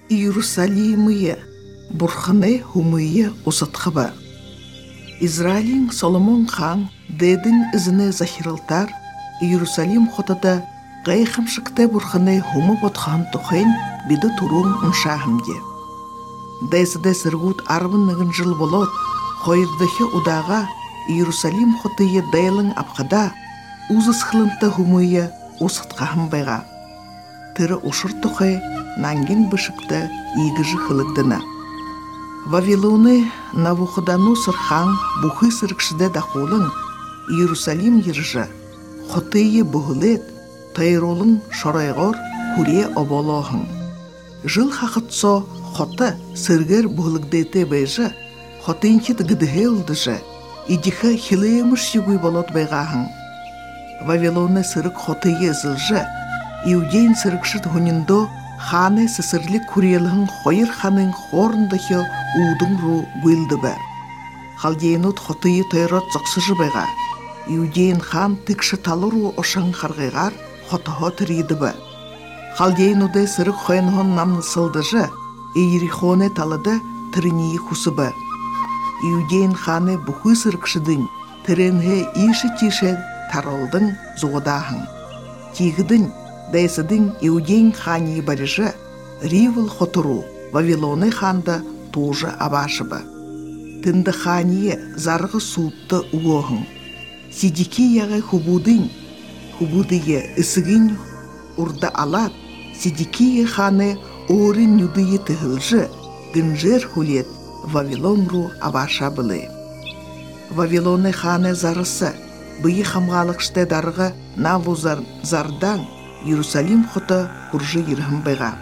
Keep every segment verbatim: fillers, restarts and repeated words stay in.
Иерусалимые, бурханы хумые усатхаба. Израилин Соломон хан дедин изіне захиралтар Иерусалим хотада гайхамшыкте бурханы хумы ботхан тухайн биді турун уншахымде. Дайсыда сыргут арбын нығын жыл болот, хойырдахи удаға Иерусалим хотые дайлың апқада узыс хылымта хумые усатқахым байға. Тыры ушыр тухай нангин бышыкта игіжі хылыгдына. Вавилоны Навуходоносор хан бухы сырыкшыда дахулын Иерусалим ержі хотые бұғылет тайролын шорайғор хуре оболоғын. Жыл хақытсо хота сыргер бұғылыгдете байжы хотынкет гыдыге ұлдыжы идіхі хилемыш югуй болот байғағын. Вавилоны сырык хотые зылжы Иудейн сырыкшыт хуніндо ханы сысырлик курелығын хойыр ханын хорындахы удың ру гүйлді бә. Халдейнут хотые тайрот зақсыжы байға. Иудейн хан тікші талыру ошан қарғайғар хотығы тірейді бә. Халдейнуды сырык хойынғын намны сылдыжы Иерихоне талыды тірінейі құсы бә. Иудейн ханы бұхы сырыкшыдың тіренге иші тише таралдың зуғыдағын. Тегідің Дайсыдың Иудейн хани барыжы Ривыл хотыру Вавилоны ханда тоже абашыбы. Тынды хание зарғы суытты уоғын. Сидики яғы хубудың, хубудые ысығын урда алат, Сидики ханы орын юдые тығылжы гынжер хулет Вавилонру абашабылы. Вавилоны ханы зарысы бұйы хамғалықшты дарғы Навузар зардан Иерусалим хота хуржы ерхім байға.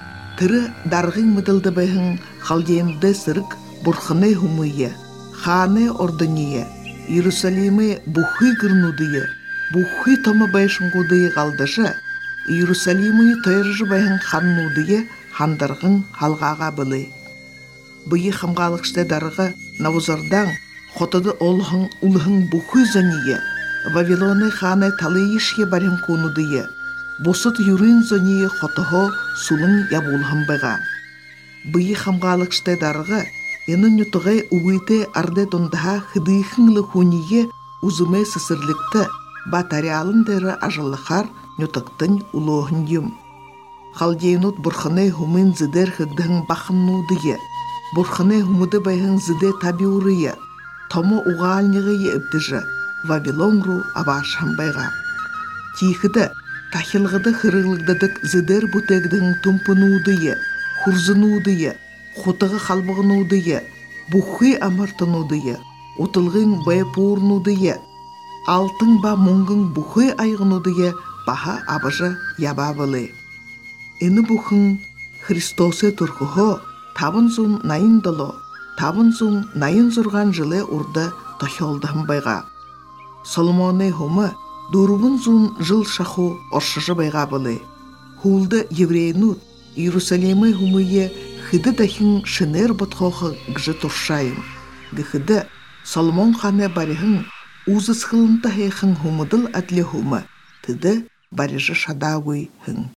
Тыры дарғын мұдылды байғын халдеймді сырық бурханы хумые, ханы ордыние, Иерусалимы бұхы гырнудые, бұхы тома байшыңғудые қалдыжы, Иерусалимы тойржы байғын ханнудые хандарғын халғаға білі. Бұйы хамғалықшты дарғы Навузардан хотады олғын ұлғын бұхы зөния, Вавилоны ханы талыйышке барын конудые, Босыт юрын зөне хотығы сулың ябулғын байға. Бұйы хамғалықшты дарғы, енін нүтіғай уйты арды дондыға хыдыйхыңлы хуние ұзымай сысырлікті батариалын дәрі ажылықар нүтіқтің ұлығын ем. Халдейнут бұрхыны хумын зідер хыддығын бақыннудые, бұрхыны хумыды байғын зіде таби ұрые, томы уғалнығы ебдіжі Вавилонру абашын байға. Тихіді, Тахилғыды хырылығдадық зідер бұтегдің тұмпынудые, хұрзынудые, хотығы қалбығынудые, бұхы амартынудые, отылғын байпуырнудые, алтын ба мұңғын бұхы айғынудые баха абыжы ябабылы. Эні бұхын Христосы тұрқығы табын зұн найын дылы, табын зұн найын зұрған жылы ұрды тахилдығын байға. Соломоны хумы Дурубын зун жыл шаху оршыжы байға былы. Хулды еврейнут Иерусалимы хумые хыды дахын шынер бұтқоғы гжы тұршайым. Гыхыды Соломон ханы барихын узы схылынта хейхын хумыдыл әтлі хумы. Тыды барижы шадауы хын.